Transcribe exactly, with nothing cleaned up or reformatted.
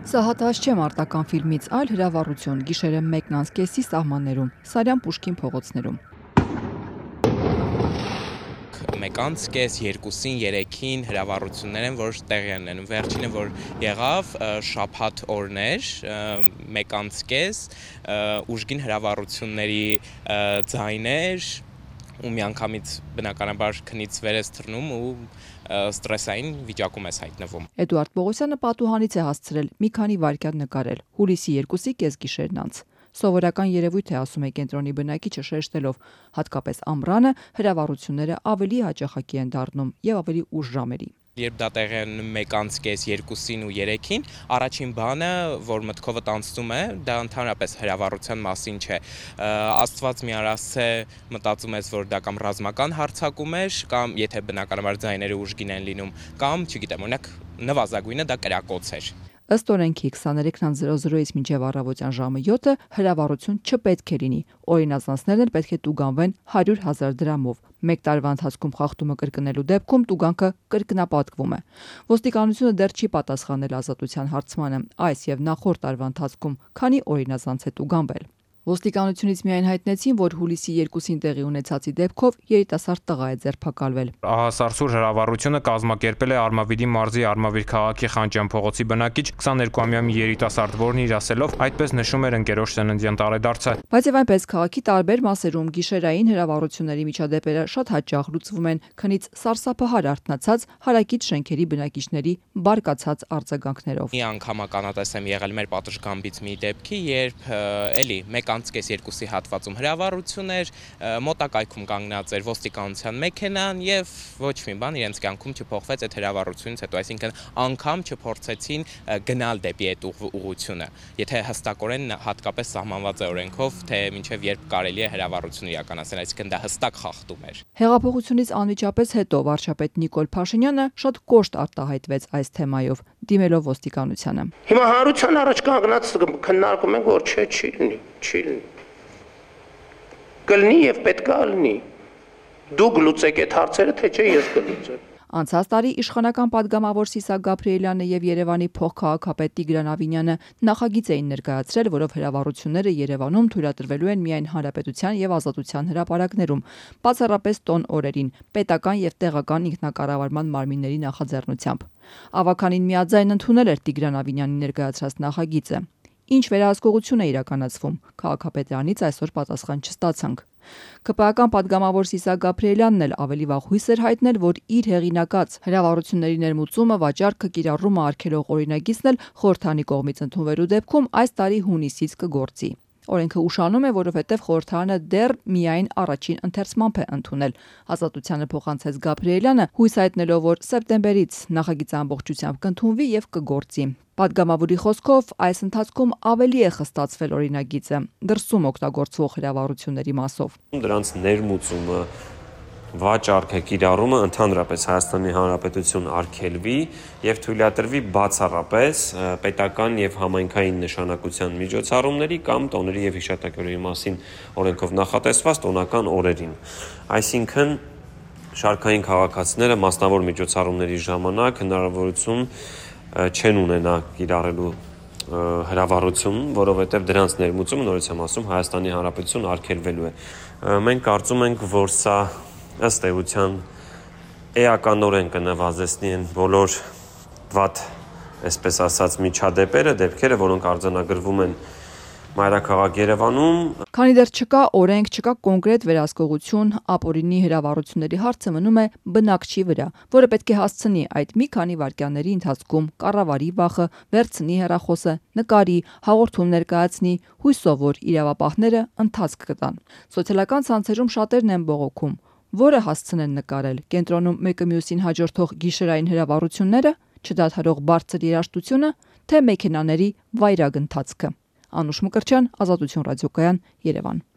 Սա հատված չէ մարտական ֆիլմից, այլ հրավառություն, գիշերը մեկն անց կեսի սահմաններում, Սարյան-Պուշկին փողոցներում։ Մեկ անց կես, երկուսին, երեքին հրավառություններ են, որ տեղի են ունենում։ Վերջինը, որ եղավ, շաբաթ օրն էր, մեկ անց կես, ուժգին հրավառությունների ձայներ, ու միանգամից բնականաբար քնից վեր ես թռնում ու ստրեսային վիճակում ես հայտնվում։ Էդուարդ Պողոսյանը պատուհանից է հասցրել մի քանի վայրկյան նկարել, հուլիսի երկուսի կեսգիշերն անց։ Սովորական երևույթ է, ասում է կենտրոնի բնակիչը շեշտելով, հատկապես ամռանը հրավառությունները ավելի հաճախակի են դառնում եւ ավելի ուշ ժամերի։ Երբ դա տեղի է ունենում մեկ անց կես, երկուսին ու երեքին, առաջին բանը, որ մտքովդ անցնում է, դա ընդհանրապես հրավառության մասին չէ։ Աստված մի արասցե մտածում ես, որ դա կամ ռազմական հարձակում էր, կամ եթե բնականաբար ձայները ուժգին են լինում, կամ, չգիտեմ, օրինակ նվազագույնը դա կրակոց էր։ Ըստ օրենքի քսաներեքն զրոզրոից մինչև առավոտյան ժամը յոթը հրավառություն չպետք է լինի։ Օրինազանցներն էլ պետք է տուգանվեն հարյուր հազար դրամով։ Մեկ տարվա ընթացքում խախտումը կրկնելու դեպքում տուգանքը կրկնապատկվում է։ Ոստիկանությունը դեռ չի պատասխանել ազատության հարցմանը, այս եւ նախորդ տարվա ընթացքում քանի օրինազանց է տուգանվել։ Ոստիկանությունից միայն հայտնեցին, որ հուլիսի երկուսին տեղի ունեցածի դեպքով երիտասարդ տղա է ձերբակալվել։ Ահասարսուր հրավառությունը կազմակերպել է Արմավիրի մարզի Արմավիր քաղաքի Խանջյան փողոցի բնակիչ քսաներկուամյա մի երիտասարդ, որն իր ասելով այդպես նշում էր ընկերոջ ծննդյան տարեդարձը։ Բայց եւ այնպես քաղաքի տարբեր մասերում գիշերային հրավառությունների միջադեպերը շատ հաճախ լուծվում են քնից սարսափահար արթնացած հարակից շենքերի բնակիչների բարկացած արձագանքներով։ Մի անգամ ականատես եմ եղել մեր պատշգամբից մի դեպքի, երբ էլի մեկ անց կես երկուսի հատվածում հրավառություն էր, մոտակայքում կանգնած էր ոստիկանության մեքենան եւ ոչ մի բան իրենց կյանքում չփոխվեց այդ հրավառությունից հետո, այսինքն անգամ չփորձեցին գնալ դեպի այդ ուղղությունը, եթե հստակորեն հատկապես սահմանված է օրենքով, թե մինչեւ երբ կարելի է հրավառություն իրականացնել, այսինքն դա հստակ խախտում էր։ Հեղափոխությունից անմիջապես հետո վարչապետ Նիկոլ Փաշինյանը շատ կոշտ արտահայտվեց այս թեմայով, դիմելով ոստիկանությանը։ Հիմա հանրության առաջ կանգնած քննարկում ենք, որ չէ, չի լինի, չի լինի։ Կլինի եւ պետք է լինի։ Դուք լուծեք այդ հարցերը, թե չէ ես կլուծեմ։ Անցած տարի իշխանական падգամավոր Սիսակ Գաբրիելյանը եւ Երևանի փոխքաղաքապետ Տիգրան Ավինյանը նախագիծ էին ներկայացրել, որով հրավառությունները Երևանում թույլատրվելու են միայն Հանրապետության եւ Ազատության հրապարակներում, բացառապես տոն օրերին, պետական եւ տեղական ինքնակառավարման մարմինների նախաձեռնությամբ։ Ավականին միաձայն ընդունել էր Տիգրան Ավինյանի ներկայացրած նախագիծը։ Ինչ վերահսկողություն է իրականացվում, քաղաքապետարանից այսօր պատասխան չստացանք։ ԿՊԱ-ական падգամավոր Սիսակ Գաբրիելյանն էլ ավելի վաղ հույս էր հայտնել, որ իր հեղինակած հրավառությունների ներմուծումը, վաճառքը, կիրառումը արգելող օրինագիծն էլ խորհրդանի կողմից ընդունվելու դեպքում այս տարի հունիսից կգործի։ Օրենքը ուշանում է, որովհետև խորհրդարանը դեռ միայն առաջին ընթերցմամբ է ընդունել։ Ազատությանը փոխանցեց Գաբրիելյանը, հույս հայտնելով, որ սեպտեմբերից նախագիծը ամբողջությամբ կընդունվի եւ կգործի։ Պատգամավորի խոսքով այս ընթացքում ավելի է խստացվել օրինագիծը դրսում օգտագործվող հրավառությունների մասով։ Դրանց ներմուծումը, վաճառքը, կիրառումը ընդհանրապես Հայաստանի Հանրապետություն արգելվի եւ թույլատրվի բացառապես պետական եւ համայնքային նշանակության միջոցառումների կամ տոների եւ հիշատակաների մասին օրենքով նախատեսված տոնական օրերին։ Այսինքն շարքային քաղաքացիները մասնավոր միջոցառումների ժամանակ հնարավորություն չեն ունենա կիրառելու հրավառություն, որովհետև դրանց ներմուծումը, նորից եմ ասում, Հայաստանի Հանրապետություն արգելվելու է։ Մենք կարծում ենք, որ սա ըստ էության էականորեն կնվազեցնի են բոլոր վատ, այսպես ասած, միջադեպերը, դեպքերը, որոնք արձանագրվում են մայրաքաղաք Երևանում։ Քանի դեռ չկա օրենք, չկա կոնկրետ վերահսկողություն, ապօրինի հրավառությունների հարցը մնում է բնակչի վրա, որը պետք է հասցնի այդ մի քանի վայրկյանների ընթացքում կառավարի վախը, վերցնի հեռախոսը, նկարի, հաղորդում ներկայացնի, հույսով, որ իրավապահները ընթացք կտան։ Սոցիալական ցանցերում շատերն են բողոքում, որը հասցնեն նկարել, կենտրոնում մեկը մյուսին հաջորդող գիշերային հրավառությունները, չդադարող բարձր երաժշտությունը, թե մեքենաների վայրագ ընթացքը։ Անուշ Մկրտչյան, Ազատություն ռադիոկայան, Երևան։